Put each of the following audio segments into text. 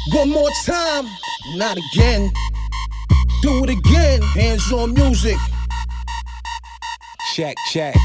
One more time, not again. Do it again, hands on music. Check, check.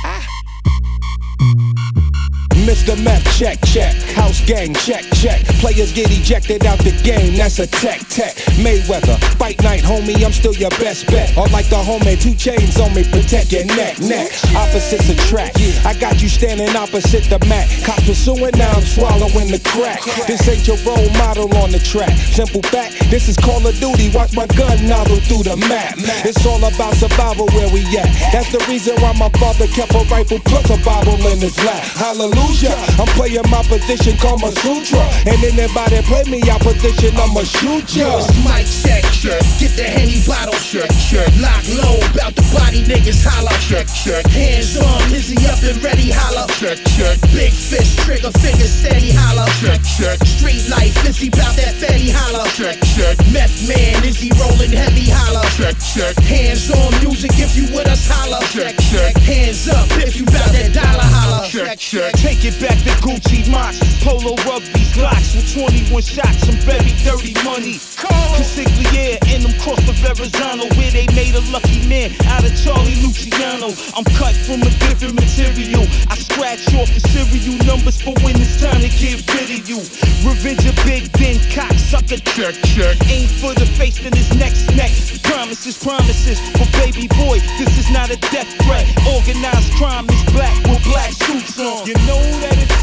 Mr. Meth, check, check. House gang, check, check. Players get ejected out the game, that's a tech. Mayweather, fight night, homie, I'm still your best bet. Or like the homie, 2 chains on me, protect your neck. Opposites attract. I got you standing opposite the mat. Cops pursuing, now I'm swallowing the crack. This ain't your role model on the track. Simple fact, this is Call of Duty. Watch my gun nozzle through the map. It's all about survival where we at. That's the reason why my father kept a rifle plus a Bible in his lap. Hallelujah. I'm playing my position, Kama Sutra. And anybody play me out position, I'ma shoot ya. It's mic check, get the Henny bottle, lock low, bout the body niggas holla, hands on, Lizzie up and ready, holla, big fist, trigger finger steady, holla, street life, Lizzie bout that fatty, holla, meth man, Lizzie rolling heavy, holla, hands on music if you with us, holla, hands up if you bout that dollar, holla, Take it back to Gucci Mox, Polo Rugby's Glocks with 21 shots, some very dirty money. Consigliere and them cross of Verrazano, where they made a lucky man out of Charlie Luciano. I'm cut from a different material. I scratch off the serial numbers for when it's time to get rid of you. Revenge a big den cocksucker. Aim for the face, then his next neck. Promises, but baby boy, this is not a death threat. Organized crime is black with black suits on. You know that it's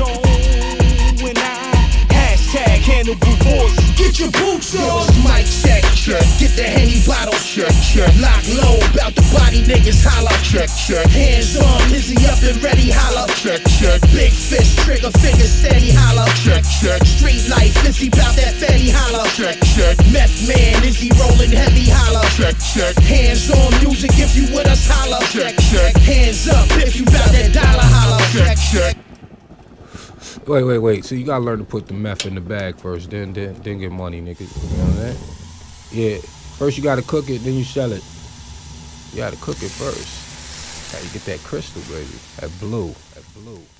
on when I hashtag Hannibal Voice. Get your boots on. It's mic check, get the Henny bottle, lock low, bout the body niggas holla, hands on, Lizzie up and ready, holla, big fist, trigger finger steady, holla, street life, Lizzie bout that fatty, holla, meth man, Lizzie rolling heavy, holla, hands on music if you with us, holla, hands up if you bout that dollar, holla, Wait. So you gotta learn to put the meth in the bag first, then get money, nigga. You know what I'm saying? Yeah. First you gotta cook it, then you sell it. You gotta cook it first. Gotta get that crystal, baby. That blue.